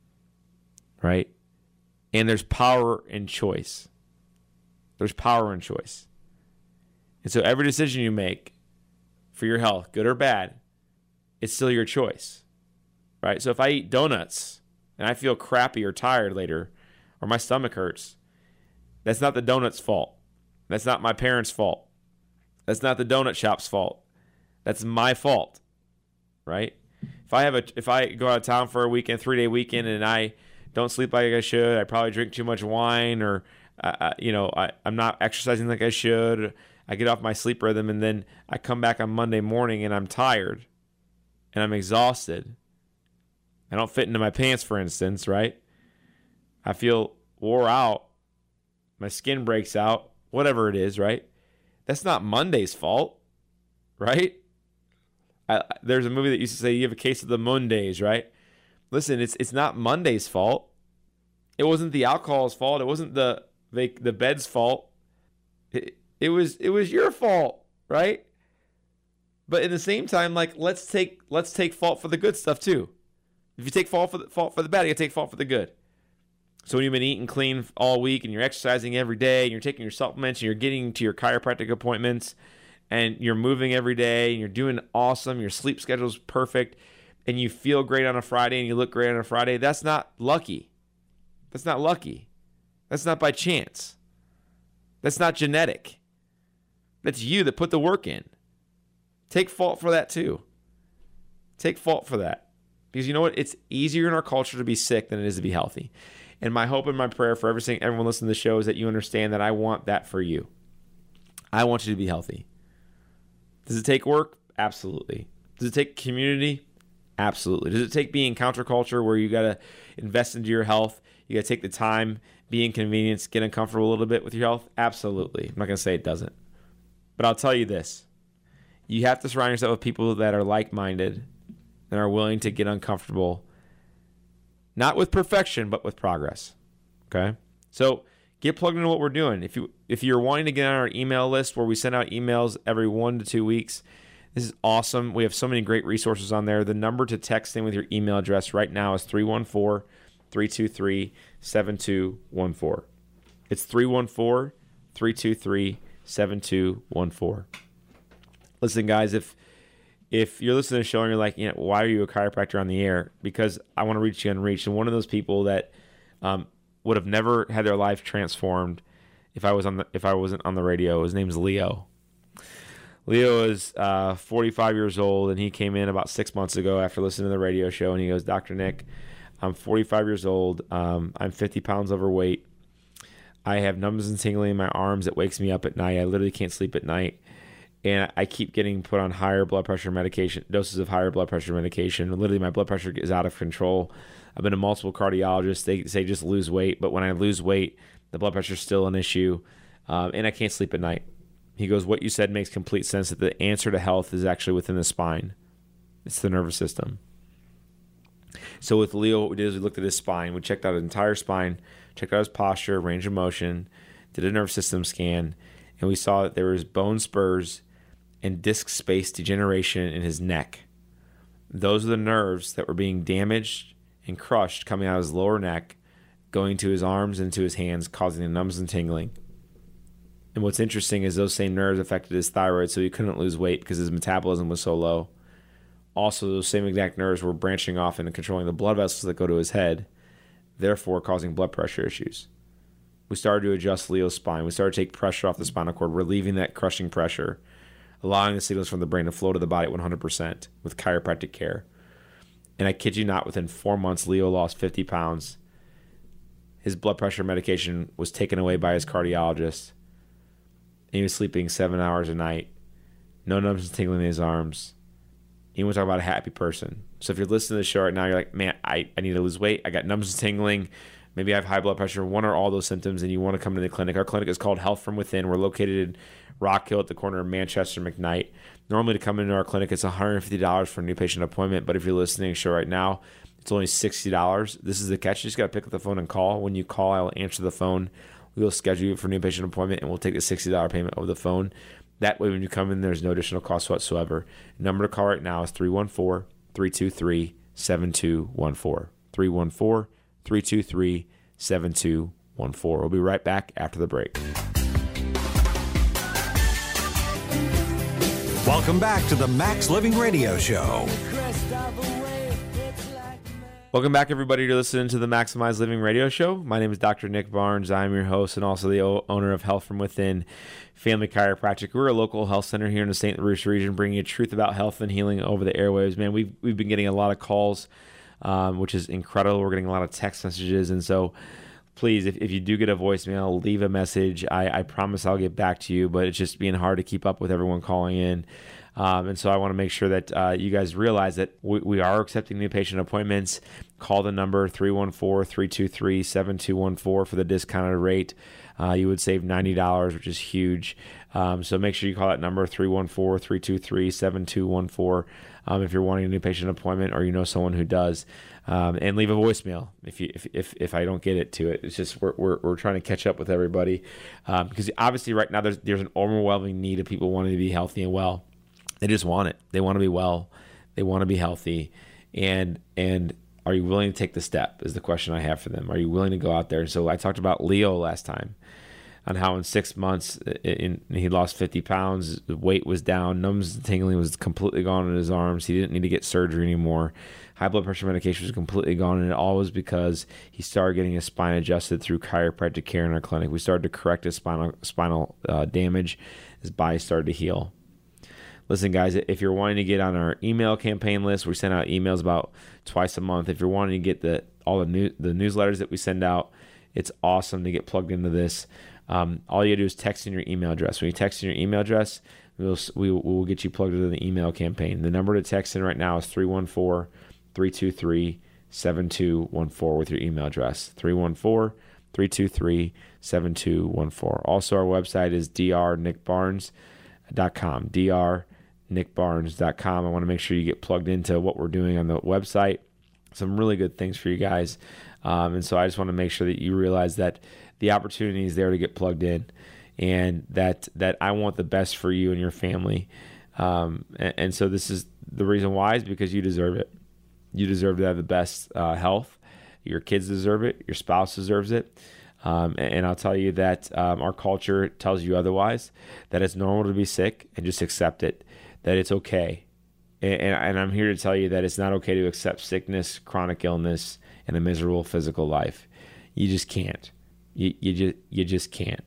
H: Right? And there's power in choice. There's power in choice. And so every decision you make for your health, good or bad, it's still your choice. Right? So if I eat donuts and I feel crappy or tired later, or my stomach hurts, that's not the donut's fault. That's not my parents' fault. That's not the donut shop's fault. That's my fault. Right? If I have a if I go out of town for a weekend, three-day weekend, and I don't sleep like I should, I probably drink too much wine, or uh, you know, I, I'm not exercising like I should, I get off my sleep rhythm, and then I come back on Monday morning and I'm tired and I'm exhausted. I don't fit into my pants, for instance, right? I feel wore out. My skin breaks out, whatever it is, right? That's not Monday's fault, right? I, there's a movie that used to say you have a case of the Mondays, right? Listen, it's it's not Monday's fault. It wasn't the alcohol's fault. It wasn't the the, the bed's fault. It, it was it was your fault, right? But at the same time, like let's take let's take fault for the good stuff too. If you take fault for the fault for the bad, you gotta take fault for the good. So when you've been eating clean all week and you're exercising every day and you're taking your supplements and you're getting to your chiropractic appointments and you're moving every day and you're doing awesome, your sleep schedule's perfect, and you feel great on a Friday and you look great on a Friday, that's not lucky. That's not lucky. That's not by chance. That's not genetic. That's you that put the work in. Take fault for that too. Take fault for that. Because you know what? It's easier in our culture to be sick than it is to be healthy. And my hope and my prayer for every single, everyone listening to the show is that you understand that I want that for you. I want you to be healthy. Does it take work? Absolutely. Does it take community? Absolutely. Does it take being counterculture where you got to invest into your health? You got to take the time, be inconvenienced, get uncomfortable a little bit with your health? Absolutely. I'm not going to say it doesn't. But I'll tell you this. You have to surround yourself with people that are like-minded and are willing to get uncomfortable, not with perfection, but with progress. Okay? So get plugged into what we're doing. If you if you're wanting to get on our email list where we send out emails every one to two weeks, this is awesome. We have so many great resources on there. The number to text in with your email address right now is three one four, three two three, seven two one four. It's three one four, three two three, seven two one four. Listen, guys, if if you're listening to the show and you're like, you know, why are you a chiropractor on the air? Because I want to reach you unreached. And one of those people that um, would have never had their life transformed if I was on the if I wasn't on the radio. His name's Leo. Leo is uh, forty-five years old, and he came in about six months ago after listening to the radio show, and he goes, Doctor Nick, I'm forty-five years old. Um, I'm fifty pounds overweight. I have numbness and tingling in my arms that wakes me up at night. I literally can't sleep at night. And I keep getting put on higher blood pressure medication, doses of higher blood pressure medication. Literally, my blood pressure is out of control. I've been to multiple cardiologists. They say just lose weight. But when I lose weight, the blood pressure is still an issue. Um, and I can't sleep at night. He goes, what you said makes complete sense, that the answer to health is actually within the spine. It's the nervous system. So with Leo, what we did is we looked at his spine. We checked out his entire spine, checked out his posture, range of motion, did a nervous system scan, and we saw that there was bone spurs and disc space degeneration in his neck. Those are the nerves that were being damaged and crushed coming out of his lower neck, going to his arms and to his hands, causing the numbness and tingling. And what's interesting is those same nerves affected his thyroid, so he couldn't lose weight because his metabolism was so low. Also, those same exact nerves were branching off and controlling the blood vessels that go to his head, therefore causing blood pressure issues. We started to adjust Leo's spine. We started to take pressure off the spinal cord, relieving that crushing pressure. allowing the signals from the brain to flow to the body at one hundred percent with chiropractic care. And I kid you not, within four months, Leo lost fifty pounds. His blood pressure medication was taken away by his cardiologist. And he was sleeping seven hours a night. No numbness and tingling in his arms. You want to talk about a happy person. So if you're listening to the show right now, you're like, man, I, I need to lose weight. I got numbness and tingling. Maybe I have high blood pressure. One or all those symptoms, and you want to come to the clinic. Our clinic is called Health From Within. We're located in Rock Hill at the corner of Manchester and McKnight. Normally to come into our clinic, it's one hundred fifty dollars for a new patient appointment. But if you're listening to the show right now, it's only sixty dollars. This is the catch. You just got to pick up the phone and call. When you call, I'll answer the phone. We will schedule you for a new patient appointment, and we'll take the sixty dollars payment over the phone. That way, when you come in, there's no additional cost whatsoever. The number to call right now is three one four, three two three, seven two one four. three one four, three two three, seven two one four. We'll be right back after the break.
G: Welcome back to the Max Living Radio Show.
H: Welcome back, everybody. You're listening to the Maximize Living Radio Show. My name is Doctor Nick Barnes. I'm your host and also the owner of Health From Within Family Chiropractic. We're a local health center here in the Saint Louis region, bringing you truth about health and healing over the airwaves. Man, we've we've been getting a lot of calls, um, which is incredible. We're getting a lot of text messages, and so please, if, if you do get a voicemail, leave a message. I, I promise I'll get back to you, but it's just being hard to keep up with everyone calling in. Um, and so I want to make sure that uh, you guys realize that we, we are accepting new patient appointments. Call the number three one four, three two three, seven two one four for the discounted rate. Uh, you would save ninety dollars, which is huge. Um, so make sure you call that number three one four, three two three, seven two one four um, if you're wanting a new patient appointment or you know someone who does. Um, and leave a voicemail if you if, if if I don't get it to it. It's just we're we're, we're trying to catch up with everybody um, because obviously right now there's there's an overwhelming need of people wanting to be healthy and well. They just want it. They want to be well. They want to be healthy. And and are you willing to take the step is the question I have for them. Are you willing to go out there? So I talked about Leo last time on how in six months in, he lost fifty pounds. The weight was down. Numbness and tingling was completely gone in his arms. He didn't need to get surgery anymore. High blood pressure medication was completely gone, and it all was because he started getting his spine adjusted through chiropractic care in our clinic. We started to correct his spinal, spinal uh, damage. His body started to heal. Listen, guys, if you're wanting to get on our email campaign list, we send out emails about twice a month. If you're wanting to get the all the new the newsletters that we send out, it's awesome to get plugged into this. Um, all you do is text in your email address. When you text in your email address, we'll, we will get you plugged into the email campaign. The number to text in right now is three one four, three two three, seven two one four with your email address, three one four, three two three, seven two one four. Also, our website is d r nick barnes dot com, d r nick barnes dot com. I want to make sure you get plugged into what we're doing on the website. Some really good things for you guys. Um, and so I just want to make sure that you realize that the opportunity is there to get plugged in and that that I want the best for you and your family. Um, and, and so this is the reason why is because you deserve it. You deserve to have the best uh, health. Your kids deserve it. Your spouse deserves it. Um, and, and I'll tell you that um, our culture tells you otherwise, that it's normal to be sick and just accept it, that it's okay. And, and, and I'm here to tell you that it's not okay to accept sickness, chronic illness, and a miserable physical life. You just can't. You, you, just, you just can't.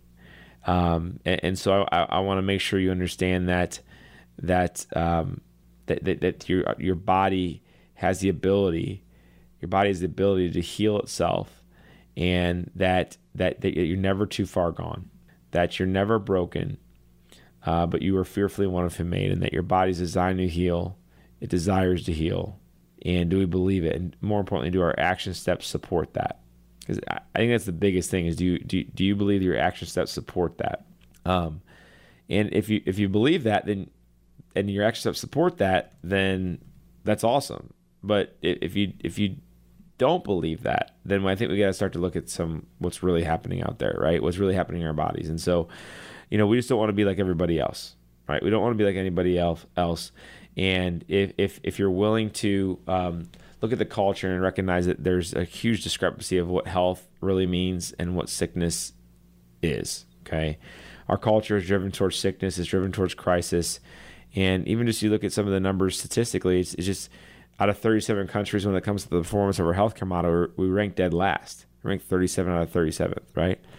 H: Um, and, and so I, I want to make sure you understand that that, um, that, that, that your, your body has the ability, your body has the ability to heal itself, and that, that, that you're never too far gone, that you're never broken, uh, but you were fearfully and wonderfully made, and that your body's designed to heal. It desires to heal. And do we believe it? And more importantly, do our action steps support that? Because I think that's the biggest thing is do you, do, do you believe your action steps support that? Um, and if you if you believe that, then and your action steps support that, then that's awesome. But if you if you don't believe that, then I think we got to start to look at some what's really happening out there, right? What's really happening in our bodies. And so, you know, we just don't want to be like everybody else, right? We don't want to be like anybody else. else. And if if if you're willing to um, look at the culture and recognize that there's a huge discrepancy of what health really means and what sickness is, okay? Our culture is driven towards sickness, it's driven towards crisis. And even just you look at some of the numbers statistically, it's, it's just out of thirty-seven countries when it comes to the performance of our healthcare model, we rank dead last. We rank thirty-seven out of thirty-seventh, right?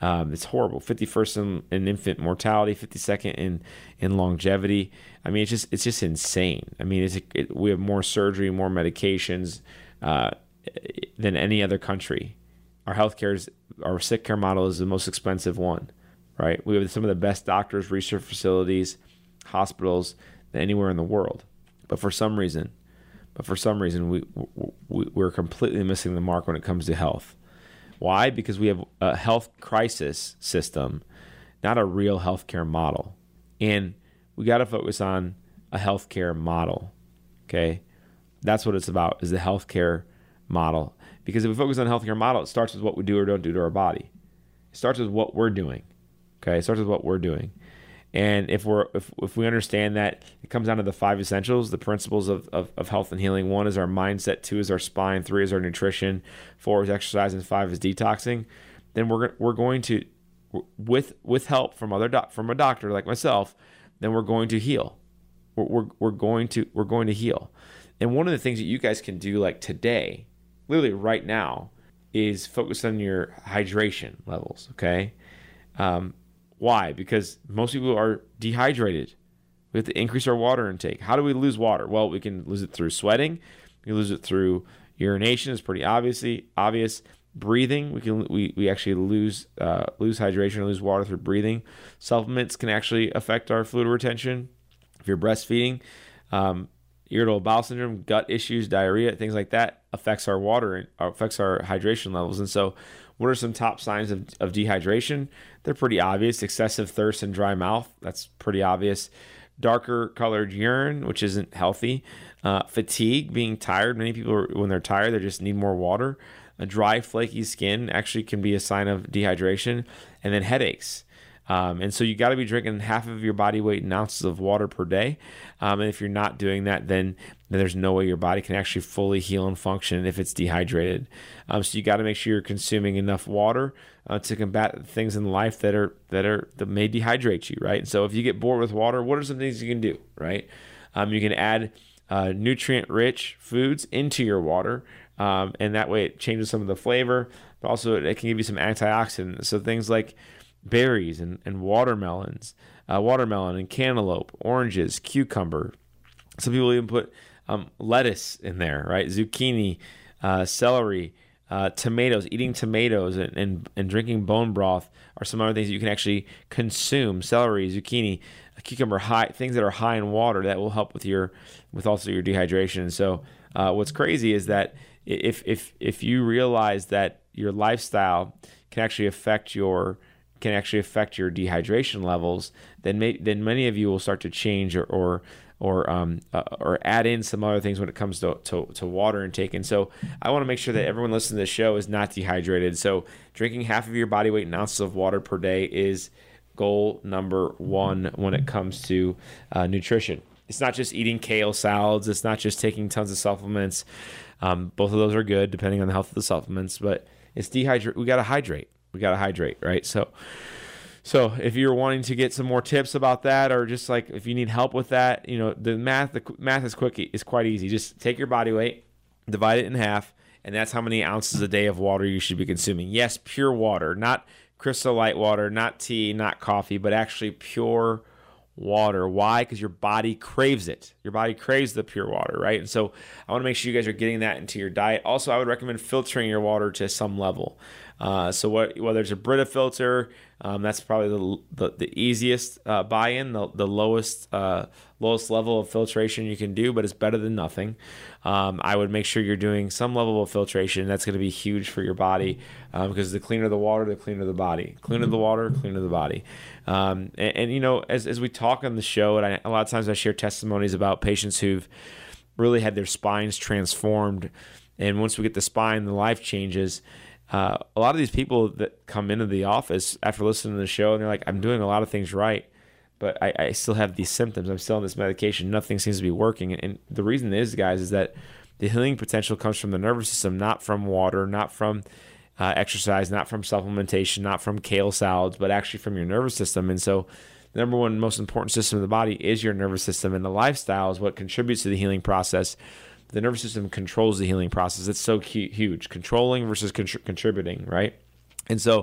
H: Um, it's horrible. fifty-first in, in infant mortality, fifty-second in in longevity. I mean, it's just it's just insane. I mean, it's it, we have more surgery, more medications uh, than any other country. Our healthcare is our sick care model is the most expensive one, right? We have some of the best doctors, research facilities, hospitals than anywhere in the world. But for some reason, but for some reason, we, we we're completely missing the mark when it comes to health. Why? Because we have a health crisis system, not a real healthcare model. And we got to focus on a healthcare model, okay? That's what it's about, is the healthcare model. Because if we focus on the healthcare model, it starts with what we do or don't do to our body. It starts with what we're doing, okay? It starts with what we're doing. And if we're if, if we understand that, it comes down to the five essentials, the principles of, of, of health and healing. One is our mindset, two is our spine, three is our nutrition, four is exercise, and five is detoxing. Then we're we're going to, with with help from other doc, from a doctor like myself, then we're going to heal. We're, we're we're going to we're going to heal. And one of the things that you guys can do, like today, literally right now, is focus on your hydration levels. Okay. Um, Why? Because most people are dehydrated. We have to increase our water intake. How do we lose water? Well, we can lose it through sweating. We can lose it through urination. It's pretty obviously obvious. Breathing. We can we, we actually lose uh, lose hydration or lose water through breathing. Supplements can actually affect our fluid retention. If you're breastfeeding, um, irritable bowel syndrome, gut issues, diarrhea, things like that affects our water and affects our hydration levels. And so, what are some top signs of, of dehydration? They're pretty obvious. Excessive thirst and dry mouth. That's pretty obvious. Darker colored urine, which isn't healthy. Uh, fatigue, being tired. Many people, are, when they're tired, they just need more water. A dry, flaky skin actually can be a sign of dehydration. And then headaches. Um, and so you got to be drinking half of your body weight in ounces of water per day. Um, and if you're not doing that, then, then there's no way your body can actually fully heal and function if it's dehydrated. Um, so you got to make sure you're consuming enough water uh, to combat things in life that are that are that may dehydrate you, right? And so if you get bored with water, what are some things you can do, right? Um, you can add uh, nutrient-rich foods into your water, um, and that way it changes some of the flavor, but also it can give you some antioxidants. So things like berries and, and watermelons, uh, watermelon and cantaloupe, oranges, cucumber. Some people even put um, lettuce in there, right? Zucchini, uh, celery, uh, tomatoes. Eating tomatoes and, and, and drinking bone broth are some other things that you can actually consume. Celery, zucchini, cucumber, high things that are high in water that will help with your with also your dehydration. So uh, what's crazy is that if if if you realize that your lifestyle can actually affect your can actually affect your dehydration levels, then may, then many of you will start to change or or or, um, uh, or add in some other things when it comes to, to, to water intake. And so I want to make sure that everyone listening to this show is not dehydrated. So drinking half of your body weight in ounces of water per day is goal number one when it comes to uh, nutrition. It's not just eating kale salads. It's not just taking tons of supplements. Um, both of those are good depending on the health of the supplements, but it's dehydrate. We got to hydrate. We got to hydrate, right? So, so if you're wanting to get some more tips about that, or just like if you need help with that, you know, the math, the math is quick. It's quite easy. Just take your body weight, divide it in half, and that's how many ounces a day of water you should be consuming. Yes, pure water, not Crystal Light water, not tea, not coffee, but actually pure water. Why? Because your body craves it. Your body craves the pure water, right? And so I want to make sure you guys are getting that into your diet. Also, I would recommend filtering your water to some level. Uh, so what, whether it's a Brita filter, um, that's probably the the, the easiest uh, buy-in, the, the lowest uh, lowest level of filtration you can do, but it's better than nothing. Um, I would make sure you're doing some level of filtration. That's going to be huge for your body um, because the cleaner the water, the cleaner the body. Cleaner the water, cleaner the body. Um, and, and, you know, as, as we talk on the show, and I, a lot of times I share testimonies about patients who've really had their spines transformed. And once we get the spine, the life changes. Uh, a lot of these people that come into the office after listening to the show, and they're like, I'm doing a lot of things right, but I, I still have these symptoms. I'm still on this medication. Nothing seems to be working. And, and the reason is, guys, is that the healing potential comes from the nervous system, not from water, not from uh, exercise, not from supplementation, not from kale salads, but actually from your nervous system. And so the number one most important system of the body is your nervous system, and the lifestyle is what contributes to the healing process. The nervous system controls the healing process. It's so huge. Controlling versus contri- contributing, right? And so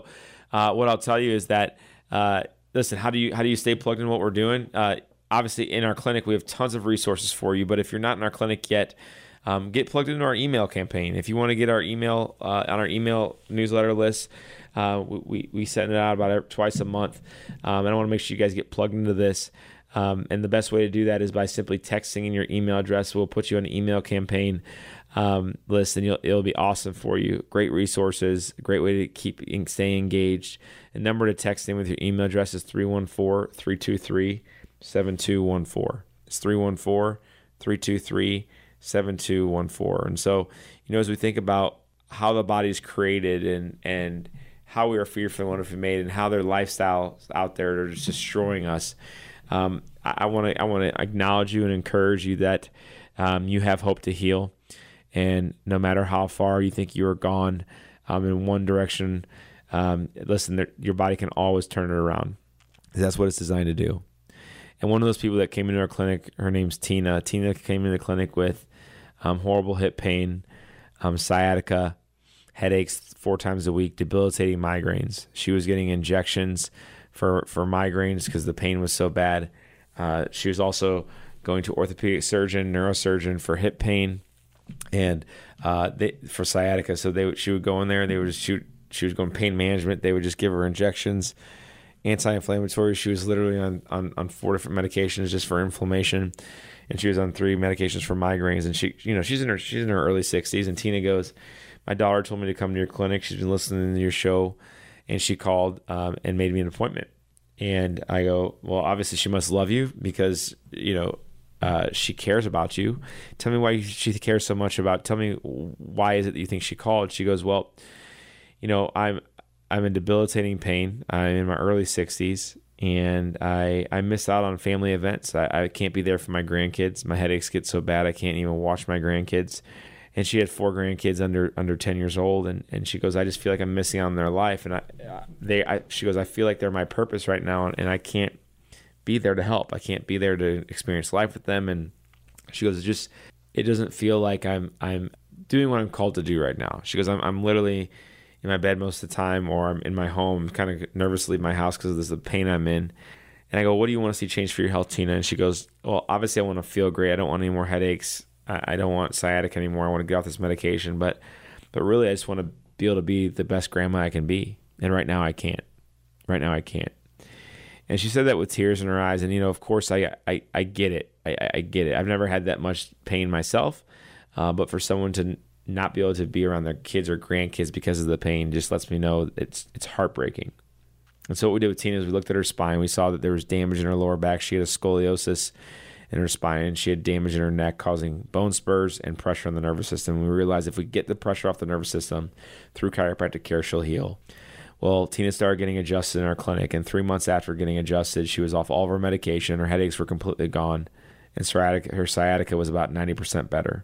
H: uh, what I'll tell you is that, uh, listen, how do you how do you stay plugged in what we're doing? Uh, obviously, in our clinic, we have tons of resources for you. But if you're not in our clinic yet, um, get plugged into our email campaign. If you want to get our email uh, on our email newsletter list, uh, we, we we send it out about twice a month. Um, and I want to make sure you guys get plugged into this. Um, and the best way to do that is by simply texting in your email address. We'll put you on an email campaign um, list, and you'll, it'll be awesome for you. Great resources, great way to keep staying engaged. The number to text in with your email address is three one four, three two three, seven two one four. It's three one four, three two three, seven two one four. And so, you know, as we think about how the body's created and and how we are fearfully and wonderfully made and how their lifestyles out there are just destroying us, um, I want to I want to acknowledge you and encourage you that um, you have hope to heal. And no matter how far you think you are gone um, in one direction, um, listen, your body can always turn it around. That's what it's designed to do. And one of those people that came into our clinic, her name's Tina. Tina came into the clinic with um, horrible hip pain, um, sciatica, headaches four times a week, debilitating migraines. She was getting injections for, for migraines because the pain was so bad. Uh, she was also going to orthopedic surgeon, neurosurgeon for hip pain, and uh, they, for sciatica. So they she would go in there and they would just shoot. She was going pain management. They would just give her injections, anti-inflammatory. She was literally on, on, on four different medications just for inflammation, and she was on three medications for migraines. And she, you know, she's in her she's in her early sixties. And Tina goes, "My daughter told me to come to your clinic. She's been listening to your show, and she called um, and made me an appointment." And I go, "Well, obviously she must love you because you know." Uh, she cares about you. Tell me why she cares so much about. Tell me why is it that you think she called?" She goes, "Well, you know, I'm I'm in debilitating pain. I'm in my early sixties, and I I miss out on family events. I, I can't be there for my grandkids. My headaches get so bad I can't even watch my grandkids." And she had four grandkids under under ten years old, and, and she goes, "I just feel like I'm missing out on their life." And I they I, she goes, "I feel like they're my purpose right now, and, and I can't be there to help. I can't be there to experience life with them." And she goes, "It just, it doesn't feel like I'm, I'm doing what I'm called to do right now." She goes, I'm, I'm literally in my bed most of the time, or I'm in my home, kind of nervous to leave my house because of this, the pain I'm in. And I go, "What do you want to see change for your health, Tina?" And she goes, "Well, obviously I want to feel great. I don't want any more headaches. I, I don't want sciatica anymore. I want to get off this medication, but, but really I just want to be able to be the best grandma I can be. And right now I can't, right now I can't." And she said that with tears in her eyes. And, you know, of course, I I, I get it. I, I get it. I've never had that much pain myself. Uh, but for someone to not be able to be around their kids or grandkids because of the pain just lets me know it's it's heartbreaking. And so what we did with Tina is we looked at her spine. We saw that there was damage in her lower back. She had a scoliosis in her spine, and she had damage in her neck causing bone spurs and pressure on the nervous system. And we realized if we get the pressure off the nervous system through chiropractic care, she'll heal. Well, Tina started getting adjusted in our clinic, and three months after getting adjusted, she was off all of her medication. Her headaches were completely gone, and sciatica, her sciatica was about ninety percent better.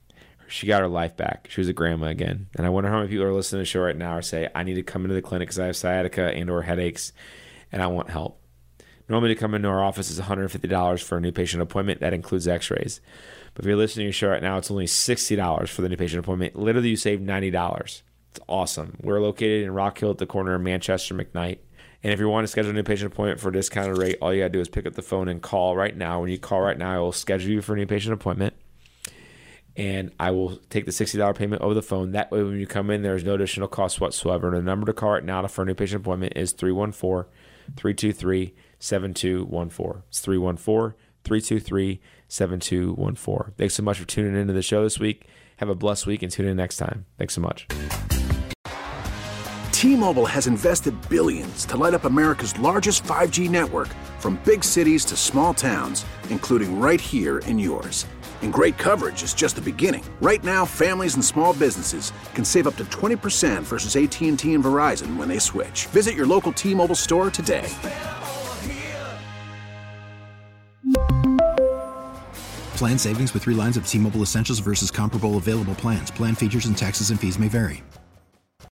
H: She got her life back. She was a grandma again. And I wonder how many people are listening to the show right now or say, "I need to come into the clinic because I have sciatica and or headaches, and I want help." Normally to come into our office is one hundred fifty dollars for a new patient appointment. That includes x-rays. But if you're listening to your show right now, it's only sixty dollars for the new patient appointment. Literally, you save ninety dollars. It's awesome. We're located in Rock Hill at the corner of Manchester McKnight. And if you want to schedule a new patient appointment for a discounted rate, all you got to do is pick up the phone and call right now. When you call right now, I will schedule you for a new patient appointment. And I will take the sixty dollars payment over the phone. That way, when you come in, there's no additional cost whatsoever. And the number to call right now for a new patient appointment is three one four, three two three, seven two one four. It's three one four, three two three, seven two one four. Thanks so much for tuning into the show this week. Have a blessed week and tune in next time. Thanks so much.
D: T-Mobile has invested billions to light up America's largest five G network, from big cities to small towns, including right here in yours. And great coverage is just the beginning. Right now, families and small businesses can save up to twenty percent versus A T and T and Verizon when they switch. Visit your local T-Mobile store today.
E: Plan savings with three lines of T-Mobile Essentials versus comparable available plans. Plan features and taxes and fees may vary.